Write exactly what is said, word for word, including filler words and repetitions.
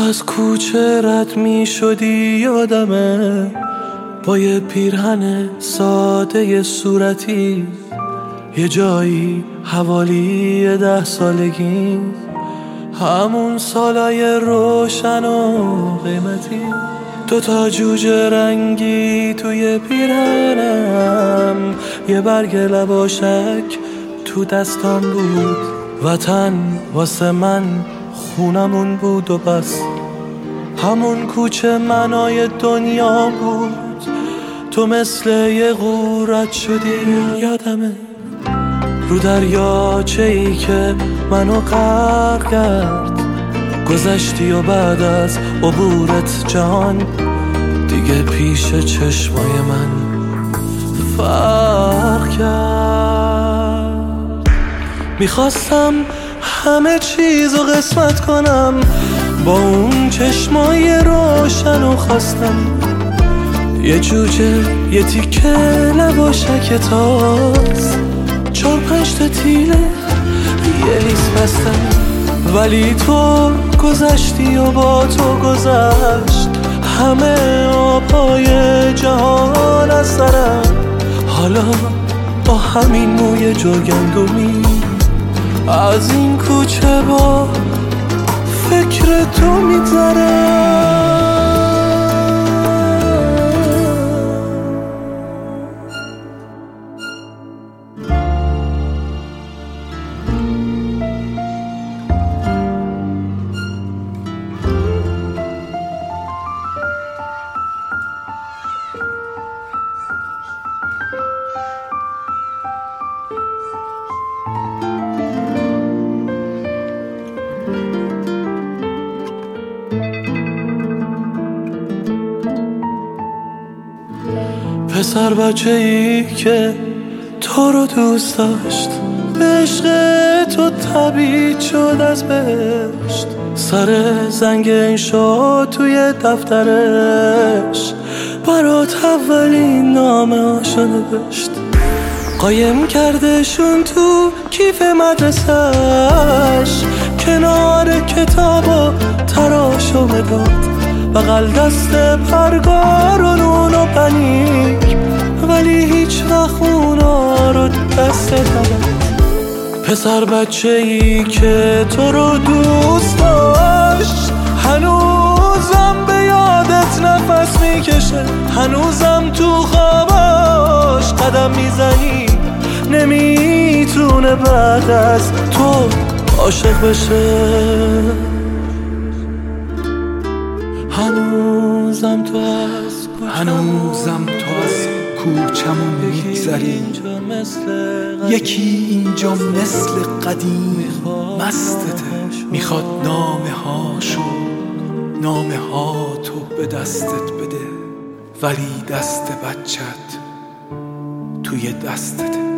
از کوچه رد می شدی یادمه، با یه پیرهن ساده صورتی، یه جایی حوالی ده سالگی، همون سالای روشن و قیمتی. دوتا جوجه رنگی توی پیرهنم، یه برگ لباشک تو دستام بود. وطن واسه من خونمون بود و بس، همون کوچه منای دنیا بود. تو مثل یه غورت شدی یادمه، رو دریاچه ای که منو غرق کرد. گذشتی و بعد از عبورت جهان دیگه پیش چشمای من فرق کرد. میخواستم همه چیزو قسمت کنم با اون چشمای روشن، و خواستم یه جوجه یه تیکه لباشک تاز، چار پنج تا تیله یه لیس بستم. ولی تو گذشتی و با تو گذشت همه آبهای جهان از سرم. حالا با همین موی جوگندمی از این کوچه با فکر تو میگذرم. پسر بچه ای که تو رو دوست داشت، به عشق تو تبعید شد از بهشت. سر زنگ انشا توی دفترش برات اولین نامه هاشو نوشت. قایم کردشون تو کیف مدرسش، کنار کتاب و تراش و مداد، بغل دست پرگار و نون و پنیر. ولی هیچ وقت اونا رو دست نداد. پسر بچه ای که تو رو دوست داشت هنوزم به یادت نفس میکشه، هنوزم تو خواباش قدم میزنی. نمیتونه بعد از تو عاشق بشه. هنوزم تو از هنوزم تو از کوچمون میگذری، یکی اینجا مثل قدیم مستته. میخواد نامه هاشو نامه ها تو به دستت بده، ولی دست بچت توی دستته.